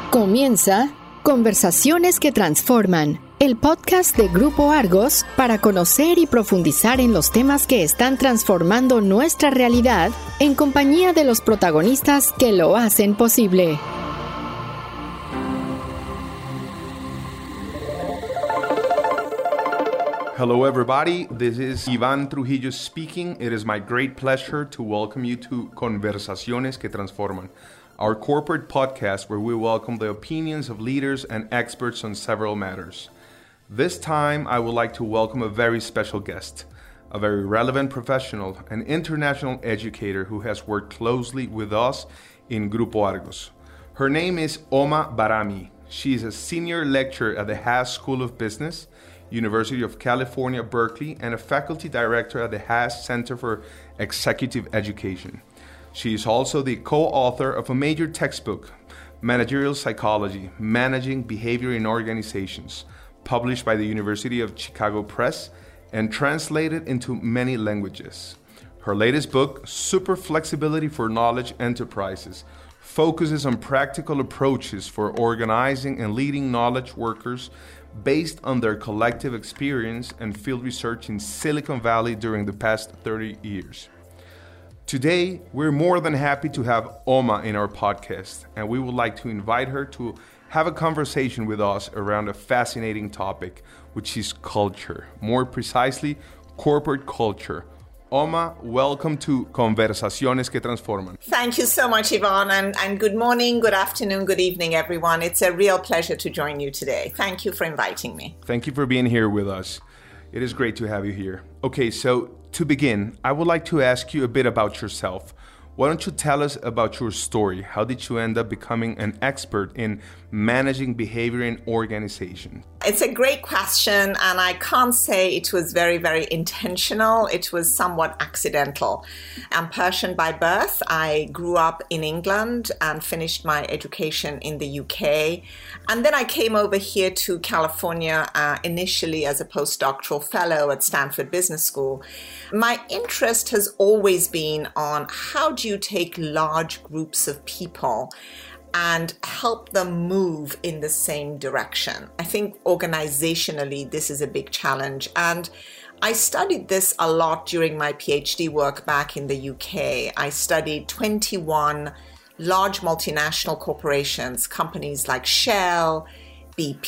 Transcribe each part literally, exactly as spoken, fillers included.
Comienza Conversaciones que Transforman, el podcast de Grupo Argos para conocer y profundizar en los temas que están transformando nuestra realidad en compañía de los protagonistas que lo hacen posible. Hello everybody, this is Iván Trujillo speaking. It is my great pleasure to welcome you to Conversaciones que Transforman, our corporate podcast where we welcome the opinions of leaders and experts on several matters. This time, I would like to welcome a very special guest, a very relevant professional, an international educator who has worked closely with us in Grupo Argos. Her name is Oma Barami. She is a senior lecturer at the Haas School of Business, University of California, Berkeley, and a faculty director at the Haas Center for Executive Education. She is also the co-author of a major textbook, Managerial Psychology, Managing Behavior in Organizations, published by the University of Chicago Press and translated into many languages. Her latest book, Super Flexibility for Knowledge Enterprises, focuses on practical approaches for organizing and leading knowledge workers based on their collective experience and field research in Silicon Valley during the past thirty years. Today, we're more than happy to have Oma in our podcast, and we would like to invite her to have a conversation with us around a fascinating topic, which is culture, more precisely, corporate culture. Oma, welcome to Conversaciones que Transforman. Thank you so much, Yvonne, and, and good morning, good afternoon, good evening, everyone. It's a real pleasure to join you today. Thank you for inviting me. Thank you for being here with us. It is great to have you here. Okay, so to begin, I would like to ask you a bit about yourself. Why don't you tell us about your story? How did you end up becoming an expert in managing behavior in organization? It's a great question, and I can't say it was very, very intentional. It was somewhat accidental. I'm Persian by birth. I grew up in England and finished my education in the U K. And then I came over here to California uh, initially as a postdoctoral fellow at Stanford Business School. My interest has always been on how do you take large groups of people and help them move in the same direction. I think organizationally, this is a big challenge. And I studied this a lot during my PhD work back in the U K. I studied twenty-one large multinational corporations, companies like Shell, B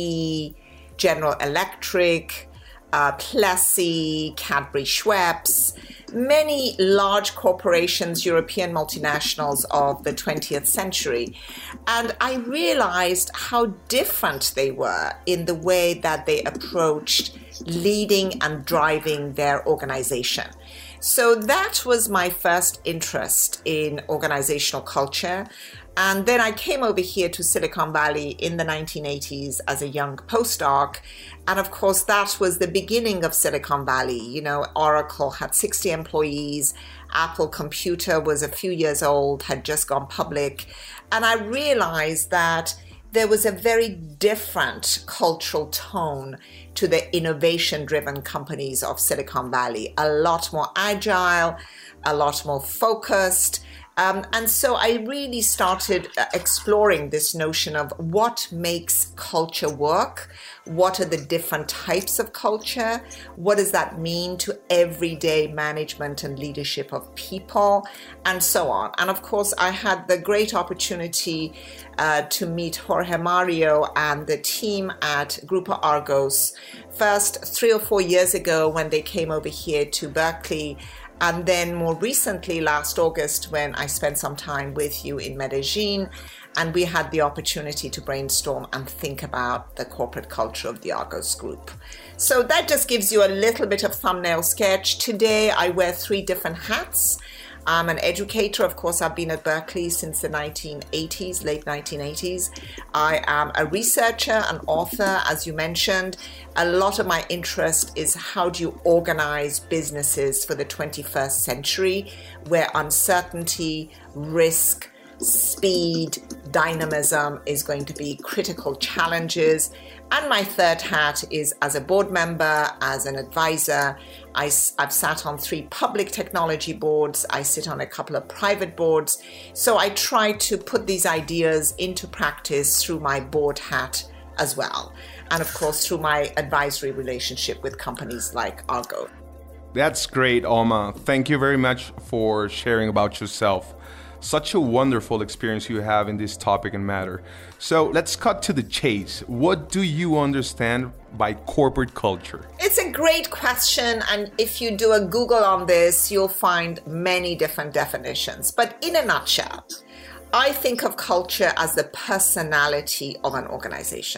P, General Electric, uh, Plessey, Cadbury Schweppes, many large corporations, European multinationals of the twentieth century. And I realized how different they were in the way that they approached leading and driving their organization. So that was my first interest in organizational culture. And then I came over here to Silicon Valley in the nineteen eighties as a young postdoc. And of course, that was the beginning of Silicon Valley. You know, Oracle had sixty employees. Apple Computer was a few years old, had just gone public. And I realized that there was a very different cultural tone to the innovation-driven companies of Silicon Valley. A lot more agile, a lot more focused. Um, and so I really started uh, exploring this notion of what makes culture work, what are the different types of culture, what does that mean to everyday management and leadership of people, and so on. And of course, I had the great opportunity uh, to meet Jorge Mario and the team at Grupo Argos first three or four years ago when they came over here to Berkeley. And then more recently, last August, when I spent some time with you in Medellin, and we had the opportunity to brainstorm and think about the corporate culture of the Argos Group. So that just gives you a little bit of thumbnail sketch. Today, I wear three different hats. I'm an educator. Of course, I've been at Berkeley since the nineteen eighties, late nineteen eighties. I am a researcher, an author, as you mentioned. A lot of my interest is how do you organize businesses for the twenty-first century, where uncertainty, risk, speed, dynamism is going to be critical challenges. And my third hat is as a board member, as an advisor. I, I've sat on three public technology boards. I sit on a couple of private boards. So I try to put these ideas into practice through my board hat as well. And of course, through my advisory relationship with companies like Argo. That's great, Alma. Thank you very much for sharing about yourself. Such a wonderful experience you have in this topic and matter. So let's cut to the chase. What do you understand by corporate culture? It's a great question. And if you do a Google on this, you'll find many different definitions. But in a nutshell, I think of culture as the personality of an organization.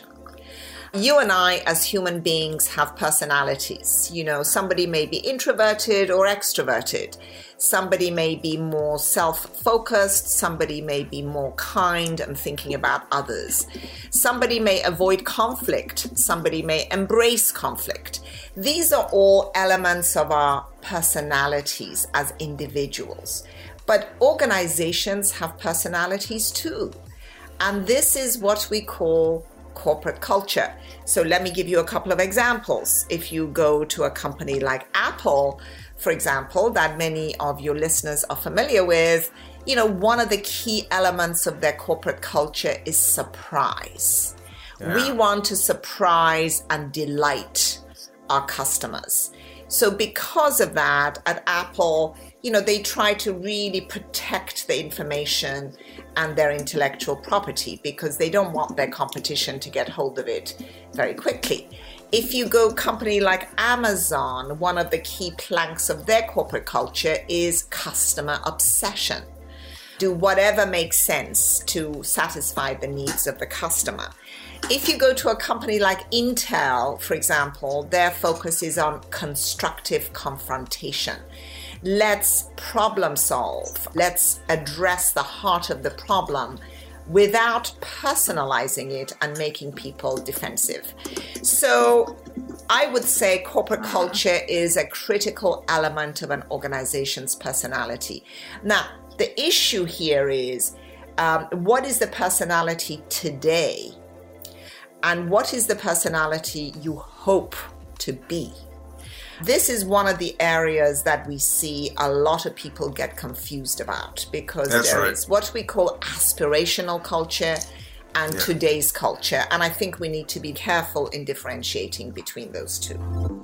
You and I, as human beings, have personalities. You know, somebody may be introverted or extroverted. Somebody may be more self-focused. Somebody may be more kind and thinking about others. Somebody may avoid conflict. Somebody may embrace conflict. These are all elements of our personalities as individuals. But organizations have personalities too. And this is what we call corporate culture. So let me give you a couple of examples. If you go to a company like Apple, for example, that many of your listeners are familiar with, you know, one of the key elements of their corporate culture is surprise. Yeah. We want to surprise and delight our customers. So because of that, at Apple, you know, they try to really protect the information and their intellectual property because they don't want their competition to get hold of it very quickly. If you go company like Amazon, one of the key planks of their corporate culture is customer obsession. Do whatever makes sense to satisfy the needs of the customer. If you go to a company like Intel, for example, their focus is on constructive confrontation. Let's problem solve. Let's address the heart of the problem without personalizing it and making people defensive. So I would say corporate culture is a critical element of an organization's personality. Now, the issue here is um, what is the personality today? And what is the personality you hope to be? This is one of the areas that we see a lot of people get confused about because That's there right. is what we call aspirational culture and yeah. today's culture. And I think we need to be careful in differentiating between those two.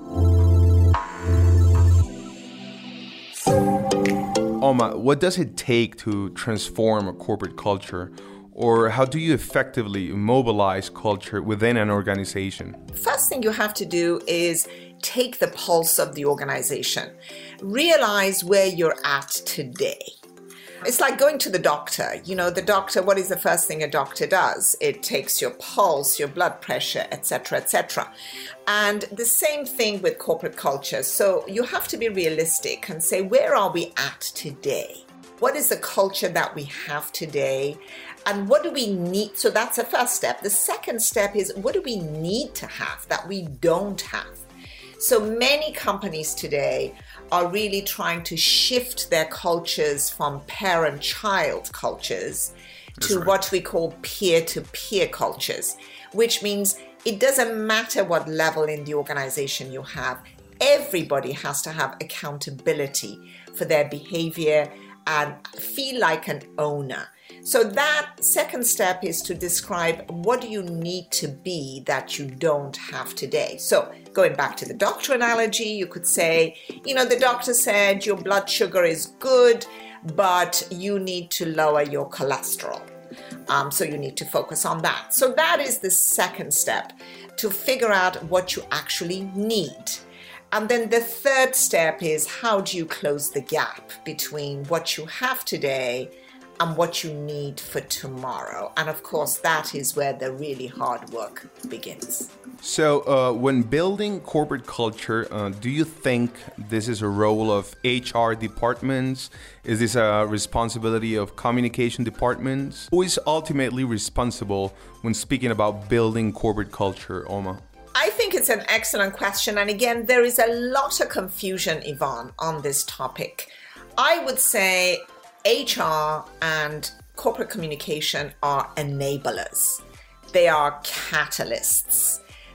Alma, what does it take to transform a corporate culture? Or how do you effectively mobilize culture within an organization? First thing you have to do is take the pulse of the organization. Realize where you're at today. It's like going to the doctor. You know, the doctor, what is the first thing a doctor does? It takes your pulse, your blood pressure, et cetera, et cetera. And the same thing with corporate culture. So you have to be realistic and say, where are we at today? What is the culture that we have today? And what do we need? So that's the first step. The second step is what do we need to have that we don't have? So many companies today are really trying to shift their cultures from parent-child cultures That's to right. what we call peer-to-peer cultures, which means it doesn't matter what level in the organization you have. Everybody has to have accountability for their behavior and feel like an owner. So that second step is to describe what do you need to be that you don't have today. So going back to the doctor analogy, you could say, you know, the doctor said your blood sugar is good, but you need to lower your cholesterol. Um, so you need to focus on that. So that is the second step, to figure out what you actually need. And then the third step is how do you close the gap between what you have today and what you need for tomorrow. And of course, that is where the really hard work begins. So uh, when building corporate culture, uh, do you think this is a role of H R departments? Is this a responsibility of communication departments? Who is ultimately responsible when speaking about building corporate culture, Alma? I think it's an excellent question. And again, there is a lot of confusion, Yvonne, on this topic. I would say H R and corporate communication are enablers. They are catalysts.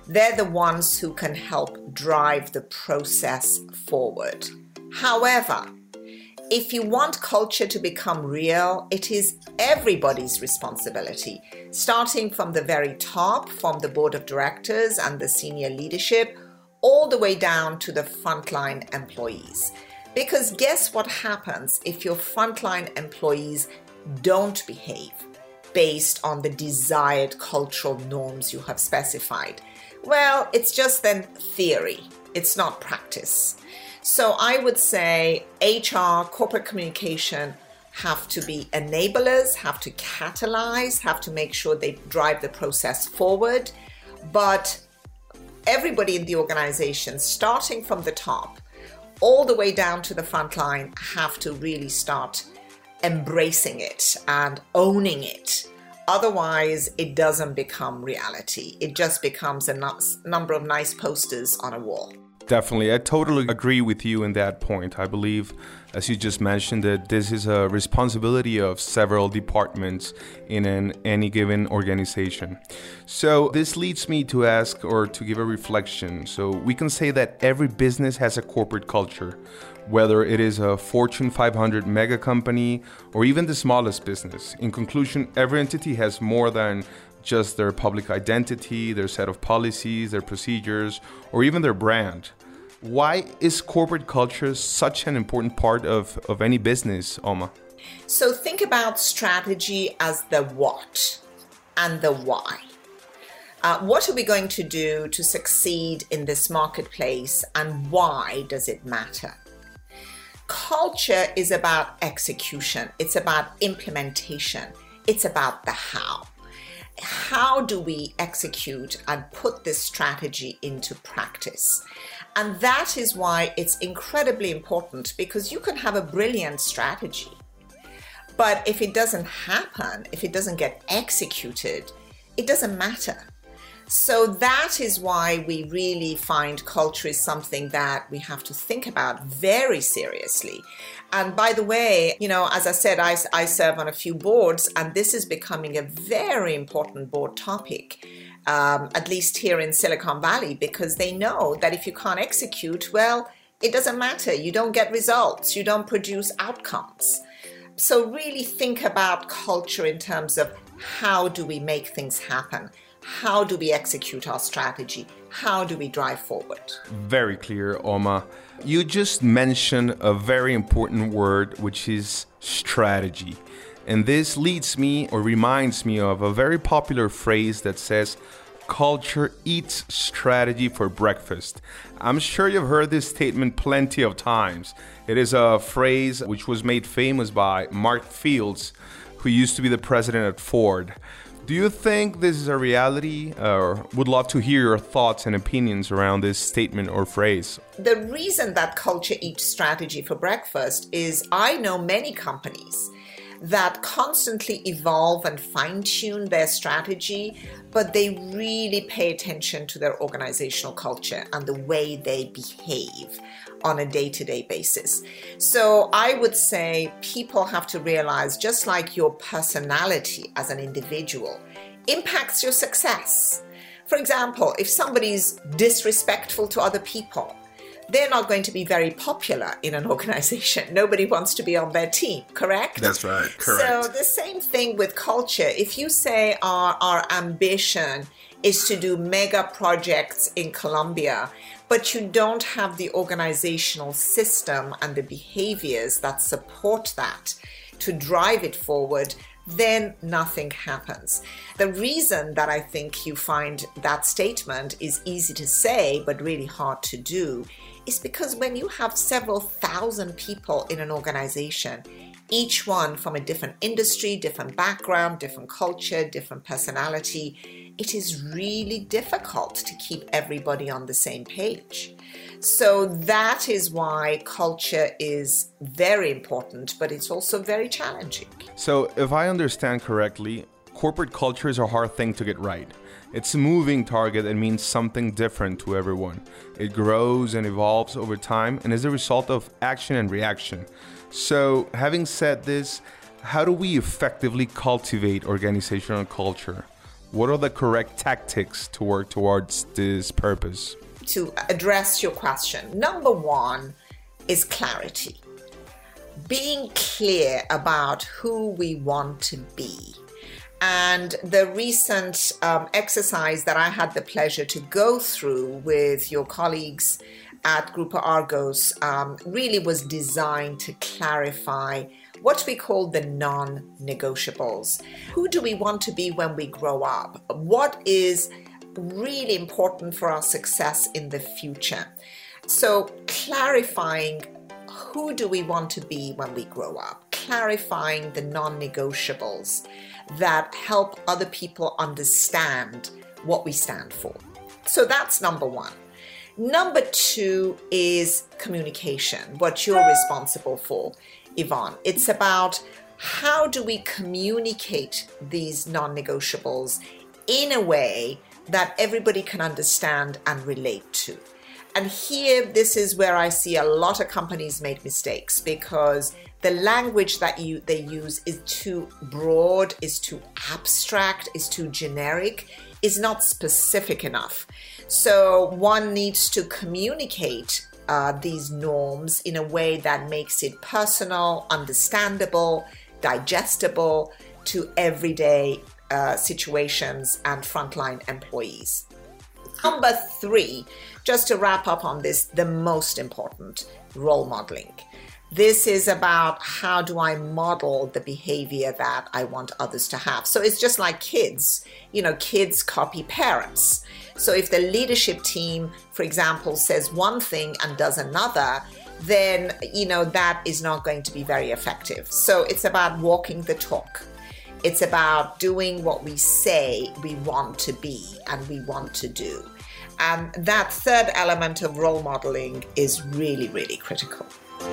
They're the ones who can help drive the process forward. However, if you want culture to become real, it is everybody's responsibility, starting from the very top, from the board of directors and the senior leadership, all the way down to the frontline employees. Because guess what happens if your frontline employees don't behave based on the desired cultural norms you have specified? Well, it's just then theory. It's not practice. So I would say H R, corporate communication have to be enablers, have to catalyze, have to make sure they drive the process forward. But everybody in the organization, starting from the top, all the way down to the front line, have to really start embracing it and owning it. Otherwise, it doesn't become reality. It just becomes a number of nice posters on a wall. Definitely. I totally agree with you in that point. I believe, as you just mentioned, that this is a responsibility of several departments in an, any given organization. So this leads me to ask or to give a reflection. So we can say that every business has a corporate culture, whether it is a Fortune five hundred mega company or even the smallest business. In conclusion, every entity has more than just their public identity, their set of policies, their procedures, or even their brand. Why is corporate culture such an important part of, of any business, Oma? So think about strategy as the what and the why. Uh, what are we going to do to succeed in this marketplace, and why does it matter? Culture is about execution. It's about implementation. It's about the how. How do we execute and put this strategy into practice? And that is why it's incredibly important, because you can have a brilliant strategy, but if it doesn't happen, if it doesn't get executed, it doesn't matter. So that is why we really find culture is something that we have to think about very seriously. And by the way, you know, as I said, I, I serve on a few boards, and this is becoming a very important board topic, um, at least here in Silicon Valley, because they know that if you can't execute, well, it doesn't matter. You don't get results. You don't produce outcomes. So really think about culture in terms of how do we make things happen? How do we execute our strategy? How do we drive forward? Very clear, Oma. You just mentioned a very important word, which is strategy. And this leads me or reminds me of a very popular phrase that says, culture eats strategy for breakfast. I'm sure you've heard this statement plenty of times. It is a phrase which was made famous by Mark Fields, who used to be the president at Ford. Do you think this is a reality, or would love to hear your thoughts and opinions around this statement or phrase? The reason that culture eats strategy for breakfast is I know many companies that constantly evolve and fine-tune their strategy, but they really pay attention to their organizational culture and the way they behave on a day-to-day basis. So I would say people have to realize, just like your personality as an individual impacts your success. For example, if somebody's disrespectful to other people, they're not going to be very popular in an organization. Nobody wants to be on their team, correct? That's right, correct. So the same thing with culture. If you say our, our ambition is to do mega projects in Colombia, but you don't have the organizational system and the behaviors that support that to drive it forward, then nothing happens. The reason that I think you find that statement is easy to say but really hard to do is because when you have several thousand people in an organization, each one from a different industry, different background, different culture, different personality, it is really difficult to keep everybody on the same page. So that is why culture is very important, but it's also very challenging. So if I understand correctly, corporate culture is a hard thing to get right. It's a moving target that means something different to everyone. It grows and evolves over time and is a result of action and reaction. So having said this, how do we effectively cultivate organizational culture? What are the correct tactics to work towards this purpose? To address your question, number one is clarity. Being clear about who we want to be. And the recent um, exercise that I had the pleasure to go through with your colleagues at Grupo Argos um, really was designed to clarify what we call the non-negotiables. Who do we want to be when we grow up? What is really important for our success in the future? So clarifying who do we want to be when we grow up? Clarifying the non-negotiables that help other people understand what we stand for. So that's number one. Number two is communication, what you're responsible for, Yvonne. It's about how do we communicate these non-negotiables in a way that everybody can understand and relate to. And here, this is where I see a lot of companies make mistakes because the language that you they use is too broad, is too abstract, is too generic, is not specific enough. So one needs to communicate uh, these norms in a way that makes it personal, understandable, digestible to everyday uh, situations and frontline employees. Number three, just to wrap up on this, the most important, role modeling. This is about how do I model the behavior that I want others to have. So it's just like kids. You know, kids copy parents. So if the leadership team, for example, says one thing and does another, then, you know, that is not going to be very effective. So it's about walking the talk. It's about doing what we say we want to be and we want to do. And that third element of role modeling is really, really critical.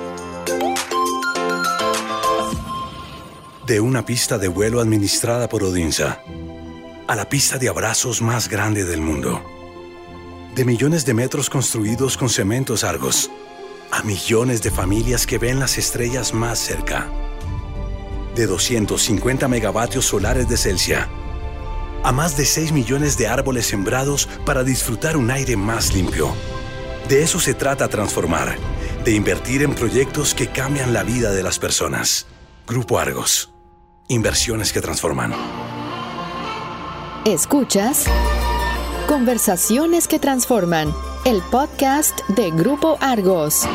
De una pista de vuelo administrada por Odinsa a la pista de abrazos más grande del mundo. De millones de metros construidos con cementos Argos a millones de familias que ven las estrellas más cerca. De doscientos cincuenta megavatios solares de Celsia a más de seis millones de árboles sembrados para disfrutar un aire más limpio. De eso se trata transformar, de invertir en proyectos que cambian la vida de las personas. Grupo Argos. Inversiones que transforman. Escuchas Conversaciones que transforman, el podcast de Grupo Argos.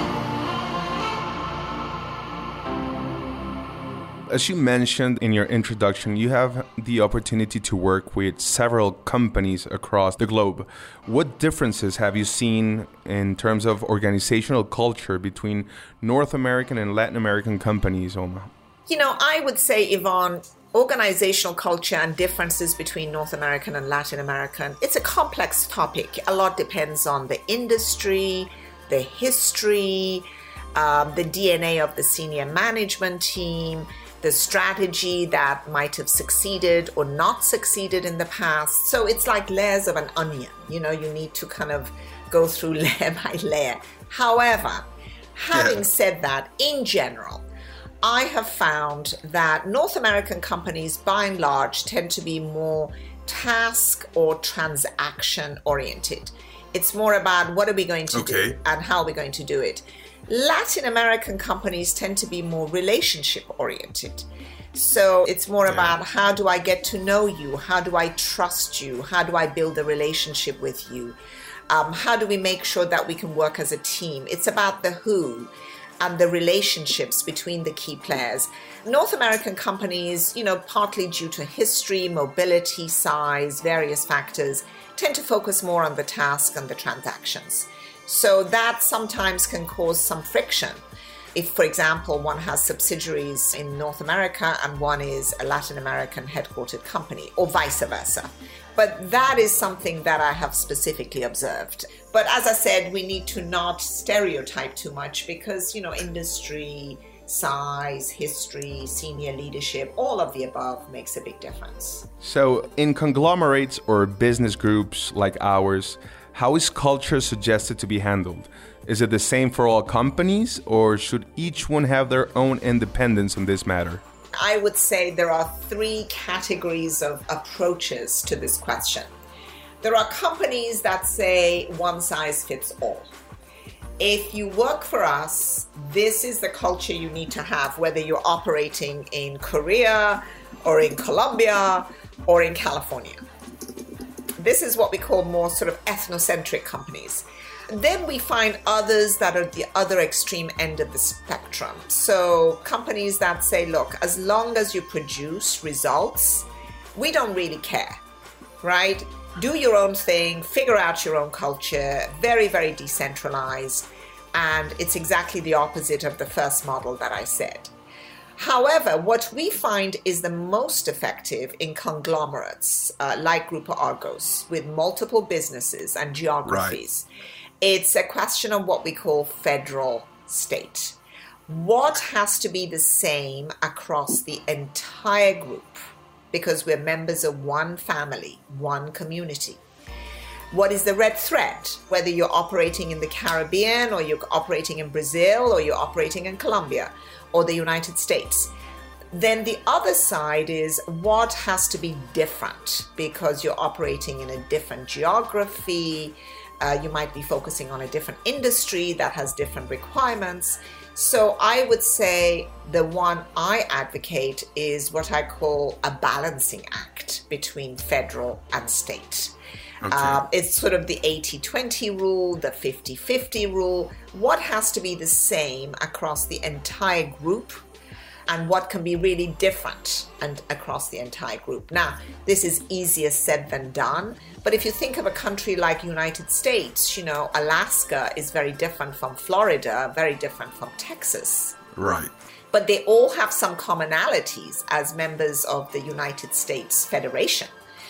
As you mentioned in your introduction, you have the opportunity to work with several companies across the globe. What differences have you seen in terms of organizational culture between North American and Latin American companies, Oma? You know, I would say, Yvonne, organizational culture and differences between North American and Latin American, it's a complex topic. A lot depends on the industry, the history, um, the D N A of the senior management team, the strategy that might have succeeded or not succeeded in the past. So it's like layers of an onion. You know, you need to kind of go through layer by layer. However, having yeah. said that, in general, I have found that North American companies, by and large, tend to be more task or transaction oriented. It's more about what are we going to okay. do and how are we going to do it. Latin American companies tend to be more relationship oriented. So it's more yeah. about how do I get to know you? How do I trust you? How do I build a relationship with you? Um, how do we make sure that we can work as a team? It's about the who and the relationships between the key players. North American companies, you know, partly due to history, mobility, size, various factors, tend to focus more on the task and the transactions. So that sometimes can cause some friction. If, for example, one has subsidiaries in North America and one is a Latin American headquartered company, or vice versa. But that is something that I have specifically observed. But as I said, we need to not stereotype too much because, you know, industry, size, history, senior leadership, all of the above makes a big difference. So in conglomerates or business groups like ours, how is culture suggested to be handled? Is it the same for all companies, or should each one have their own independence in this matter? I would say there are three categories of approaches to this question. There are companies that say one size fits all. If you work for us, this is the culture you need to have, whether you're operating in Korea or in Colombia or in California. This is what we call more sort of ethnocentric companies. Then we find others that are the other extreme end of the spectrum. So companies that say, look, as long as you produce results, we don't really care, right? Do your own thing, figure out your own culture, very, very decentralized. And it's exactly the opposite of the first model that I said. However, what we find is the most effective in conglomerates uh, like Grupo Argos with multiple businesses and geographies. Right. It's a question of what we call federal state. What has to be the same across the entire group? Because we're members of one family, one community. What is the red thread? Whether you're operating in the Caribbean or you're operating in Brazil or you're operating in Colombia or the United States. Then the other side is what has to be different because you're operating in a different geography. Uh, you might be focusing on a different industry that has different requirements. So I would say the one I advocate is what I call a balancing act between federal and state. Okay. Uh, it's sort of the eighty twenty rule, the fifty fifty rule. What has to be the same across the entire group and what can be really different and across the entire group. Now, this is easier said than done. But if you think of a country like United States, you know, Alaska is very different from Florida, very different from Texas. Right. But they all have some commonalities as members of the United States Federation.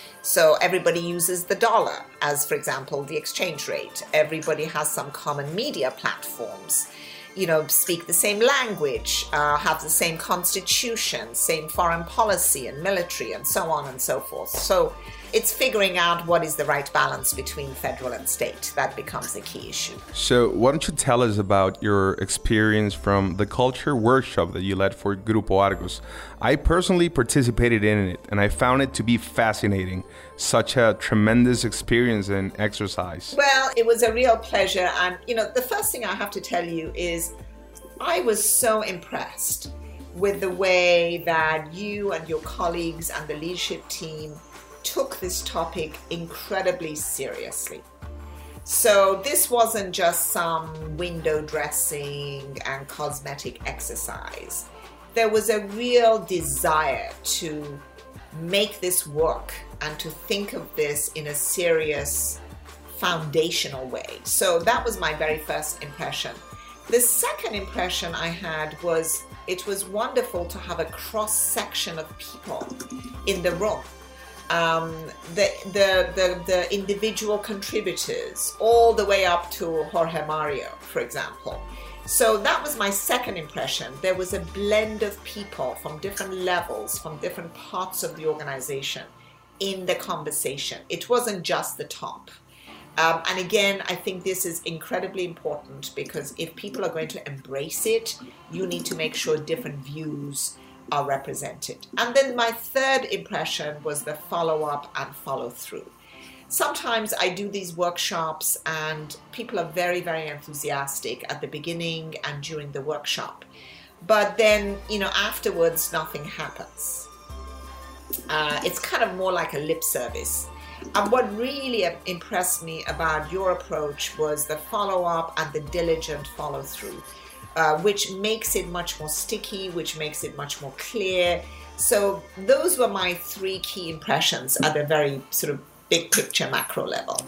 So everybody uses the dollar as, for example, the exchange rate. Everybody has some common media platforms, you know, speak the same language, uh, have the same constitution, same foreign policy and military and so on and so forth. So it's figuring out what is the right balance between federal and state. That becomes a key issue. So why don't you tell us about your experience from the culture workshop that you led for Grupo Argos? I personally participated in it and I found it to be fascinating. Such a tremendous experience and exercise. Well, it was a real pleasure. And, you know, the first thing I have to tell you is I was so impressed with the way that you and your colleagues and the leadership team took this topic incredibly seriously. So this wasn't just some window dressing and cosmetic exercise. There was a real desire to make this work and to think of this in a serious, foundational way. So that was my very first impression. The second impression I had was it was wonderful to have a cross-section of people in the room. Um, the, the, the, the individual contributors, all the way up to Jorge Mario, for example. So that was my second impression. There was a blend of people from different levels, from different parts of the organization in the conversation. It wasn't just the top. Um, and again, I think this is incredibly important because if people are going to embrace it, you need to make sure different views are represented. And then my third impression was the follow-up and follow-through. Sometimes I do these workshops and people are very, very enthusiastic at the beginning and during the workshop. But then, you know, afterwards, nothing happens. Uh, it's kind of more like a lip service. And what really impressed me about your approach was the follow-up and the diligent follow-through, uh, which makes it much more sticky, which makes it much more clear. So those were my three key impressions at a very sort of big picture macro level.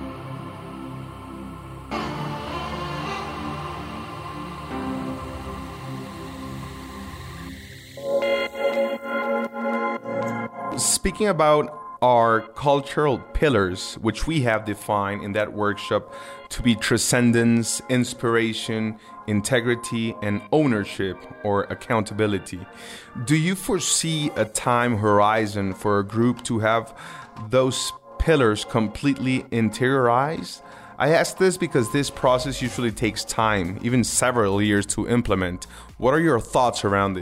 Speaking about our cultural pillars, which we have defined in that workshop to be transcendence, inspiration, integrity, and ownership or accountability, do you foresee a time horizon for a group to have those pillars completely interiorized? I ask this because this process usually takes time, even several years to implement. What are your thoughts around this?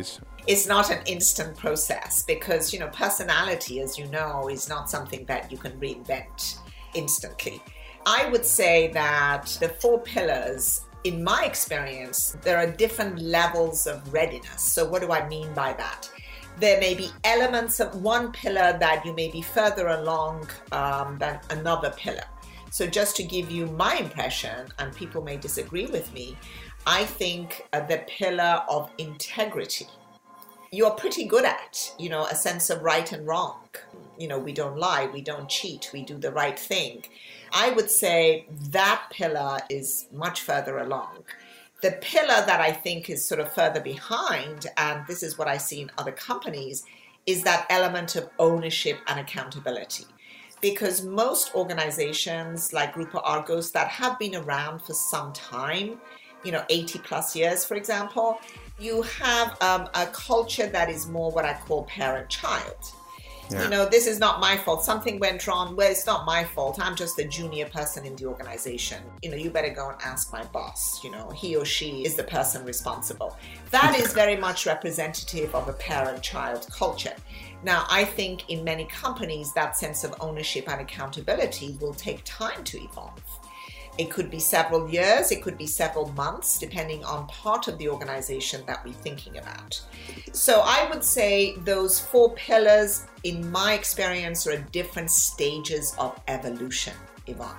it's not an instant process because, you know, personality, as you know, is not something that you can reinvent instantly. I would say that the four pillars, in my experience, there are different levels of readiness. So what do I mean by that? There may be elements of one pillar that you may be further along um, than another pillar. So just to give you my impression, and people may disagree with me, I think uh, the pillar of integrity, you're pretty good at, you know, a sense of right and wrong. You know, we don't lie, we don't cheat, we do the right thing. I would say that pillar is much further along. The pillar that I think is sort of further behind, and this is what I see in other companies, is that element of ownership and accountability. Because most organizations like Grupo Argos that have been around for some time, you know, eighty plus years, for example, you have um, a culture that is more what I call parent-child. Yeah. You know, this is not my fault. Something went wrong. Well, it's not my fault. I'm just a junior person in the organization. You know, you better go and ask my boss. You know, he or she is the person responsible. That is very much representative of a parent-child culture. Now, I think in many companies, that sense of ownership and accountability will take time to evolve. It could be several years, it could be several months, depending on part of the organization that we're thinking about. So I would say those four pillars, in my experience, are at different stages of evolution, Yvonne.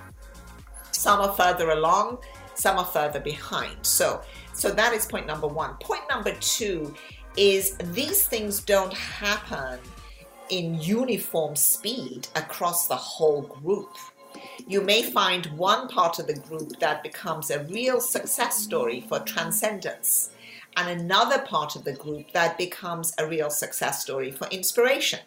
Some are further along, some are further behind. So, so that is point number one. Point number two is these things don't happen in uniform speed across the whole group. You may find one part of the group that becomes a real success story for transcendence, and another part of the group that becomes a real success story for inspiration.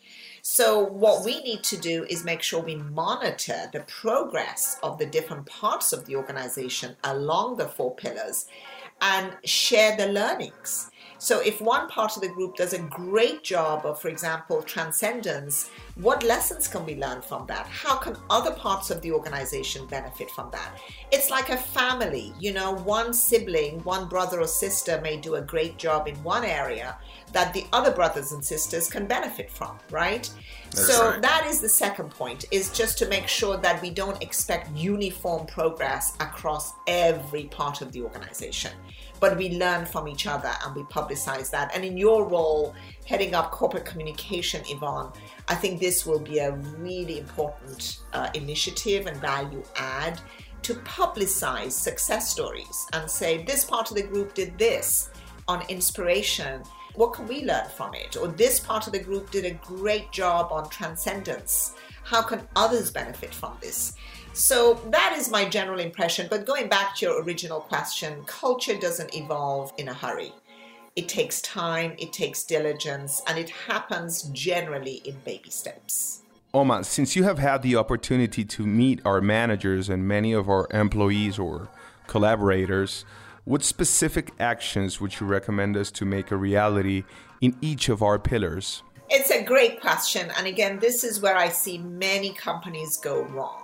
So what we need to do is make sure we monitor the progress of the different parts of the organization along the four pillars and share the learnings. So if one part of the group does a great job of, for example, transcendence, what lessons can we learn from that? How can other parts of the organization benefit from that? It's like a family, you know, one sibling, one brother or sister may do a great job in one area that the other brothers and sisters can benefit from, right? That's so right. That is the second point, is just to make sure that we don't expect uniform progress across every part of the organization. But we learn from each other and we publicize that. And in your role, heading up corporate communication, Yvonne, I think this will be a really important uh, initiative and value add to publicize success stories and say, this part of the group did this on inspiration. What can we learn from it? Or this part of the group did a great job on transcendence. How can others benefit from this? So that is my general impression. But going back to your original question, culture doesn't evolve in a hurry. It takes time, it takes diligence, and it happens generally in baby steps. Oma, since you have had the opportunity to meet our managers and many of our employees or collaborators, what specific actions would you recommend us to make a reality in each of our pillars? It's a great question. And again, this is where I see many companies go wrong,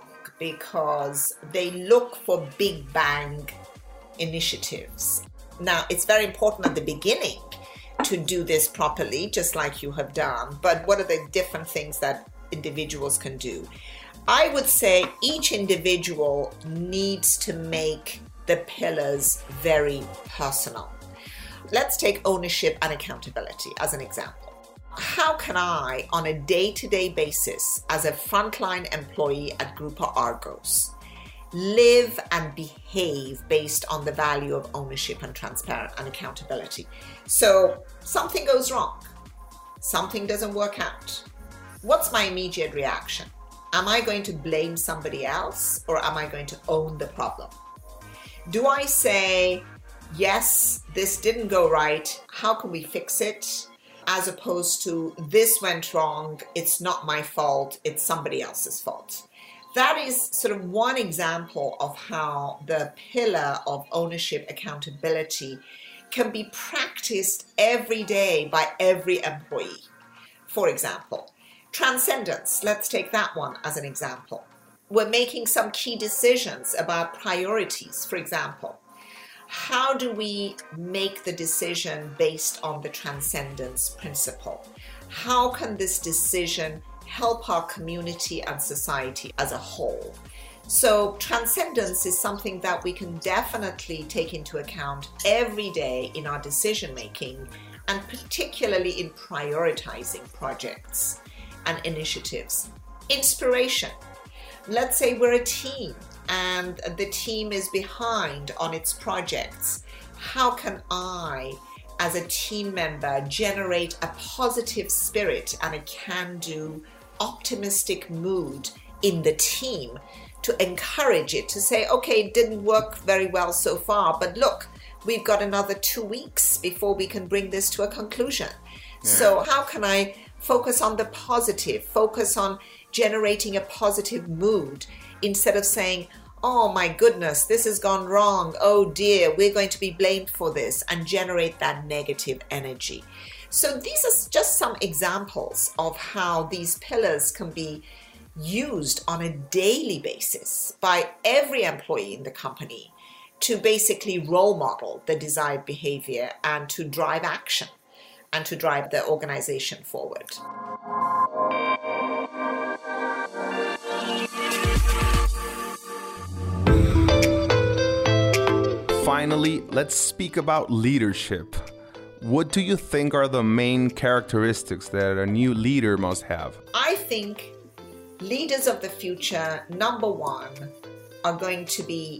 because they look for big bang initiatives. Now, it's very important at the beginning to do this properly, just like you have done. But what are the different things that individuals can do? I would say each individual needs to make the pillars very personal. Let's take ownership and accountability as an example. How can I, on a day-to-day basis, as a frontline employee at Grupo Argos, live and behave based on the value of ownership and transparent and accountability? So something goes wrong. Something doesn't work out. What's my immediate reaction? Am I going to blame somebody else, or am I going to own the problem? Do I say, yes, this didn't go right, how can we fix it? As opposed to, this went wrong, it's not my fault, it's somebody else's fault. That is sort of one example of how the pillar of ownership, accountability can be practiced every day by every employee. For example, transcendence, let's take that one as an example. We're making some key decisions about priorities, for example. How do we make the decision based on the transcendence principle? How can this decision help our community and society as a whole? So transcendence is something that we can definitely take into account every day in our decision making, and particularly in prioritizing projects and initiatives. Inspiration. Let's say we're a team and the team is behind on its projects. How can I, as a team member, generate a positive spirit and a can-do, optimistic mood in the team to encourage it, to say, okay, it didn't work very well so far, but look, we've got another two weeks before we can bring this to a conclusion. Yeah. So how can I focus on the positive, focus on generating a positive mood instead of saying, oh my goodness, this has gone wrong, oh dear, we're going to be blamed for this, and generate that negative energy. So these are just some examples of how these pillars can be used on a daily basis by every employee in the company to basically role model the desired behavior and to drive action and to drive the organization forward. Finally, let's speak about leadership. What do you think are the main characteristics that a new leader must have? I think leaders of the future, number one, are going to be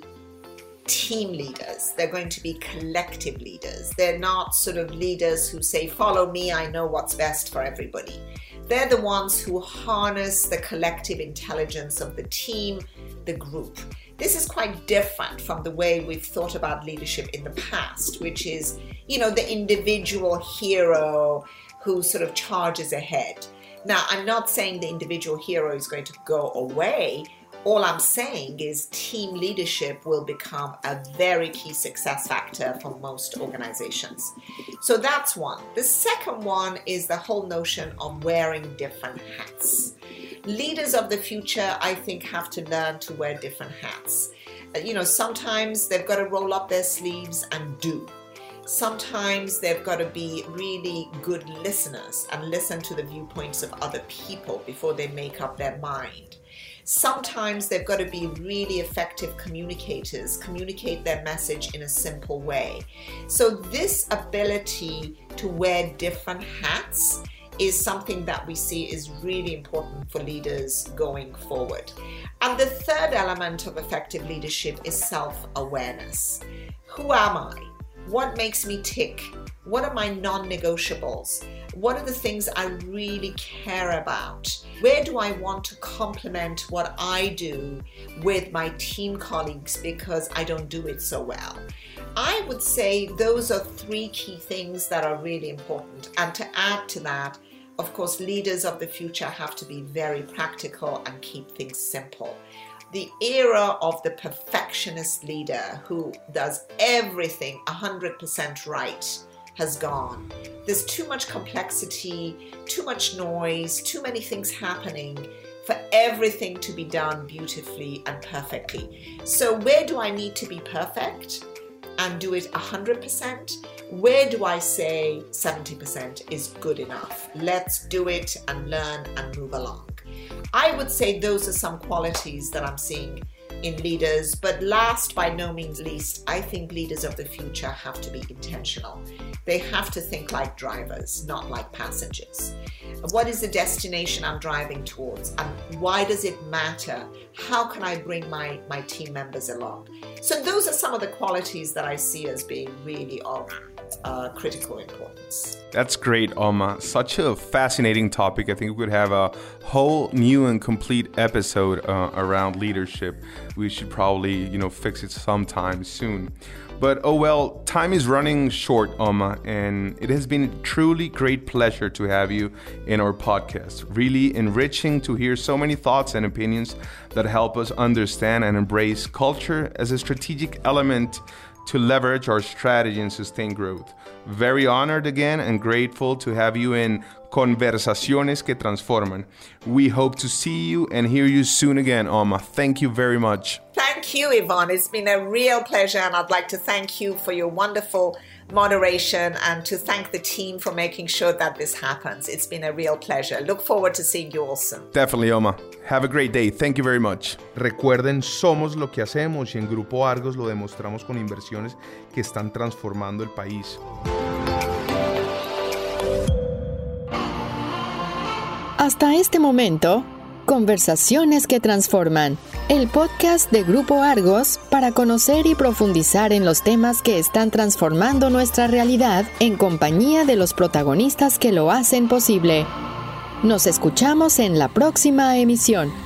team leaders. They're going to be collective leaders. They're not sort of leaders who say, follow me, I know what's best for everybody. They're the ones who harness the collective intelligence of the team, the group. This is quite different from the way we've thought about leadership in the past, which is, you know, the individual hero who sort of charges ahead. Now, I'm not saying the individual hero is going to go away. All I'm saying is team leadership will become a very key success factor for most organizations. So that's one. The second one is the whole notion of wearing different hats. Leaders of the future, I think, have to learn to wear different hats. You know, sometimes they've got to roll up their sleeves and do. Sometimes they've got to be really good listeners and listen to the viewpoints of other people before they make up their mind. Sometimes they've got to be really effective communicators, communicate their message in a simple way. So this ability to wear different hats is something that we see is really important for leaders going forward. And the third element of effective leadership is self-awareness. Who am I? What makes me tick? What are my non-negotiables? What are the things I really care about? Where do I want to complement what I do with my team colleagues because I don't do it so well? I would say those are three key things that are really important. And to add to that, of course, leaders of the future have to be very practical and keep things simple. The era of the perfectionist leader who does everything one hundred percent right has gone. There's too much complexity, too much noise, too many things happening for everything to be done beautifully and perfectly. So where do I need to be perfect and do it one hundred percent? Where do I say seventy percent is good enough? Let's do it and learn and move along. I would say those are some qualities that I'm seeing in leaders. But last, by no means least, I think leaders of the future have to be intentional. They have to think like drivers, not like passengers. What is the destination I'm driving towards? And why does it matter? How can I bring my, my team members along? So those are some of the qualities that I see as being really of uh, critical importance. That's great, Alma. Such a fascinating topic. I think we could have a whole new and complete episode uh, around leadership. We should probably, you know, fix it sometime soon. But oh well, time is running short, Alma, and it has been a truly great pleasure to have you in our podcast. Really enriching to hear so many thoughts and opinions that help us understand and embrace culture as a strategic element to leverage our strategy and sustain growth. Very honored again and grateful to have you in Conversaciones que Transforman. We hope to see you and hear you soon again, Alma. Thank you very much. Thank thank you, Yvonne. It's been a real pleasure, and I'd like to thank you for your wonderful moderation and to thank the team for making sure that this happens. It's been a real pleasure. Look forward to seeing you all soon. Definitely, Oma. Have a great day. Thank you very much. Recuerden, somos lo que hacemos y en Grupo Argos lo demostramos con inversiones que están transformando el país. Hasta este momento, Conversaciones que Transforman, el podcast de Grupo Argos para conocer y profundizar en los temas que están transformando nuestra realidad en compañía de los protagonistas que lo hacen posible. Nos escuchamos en la próxima emisión.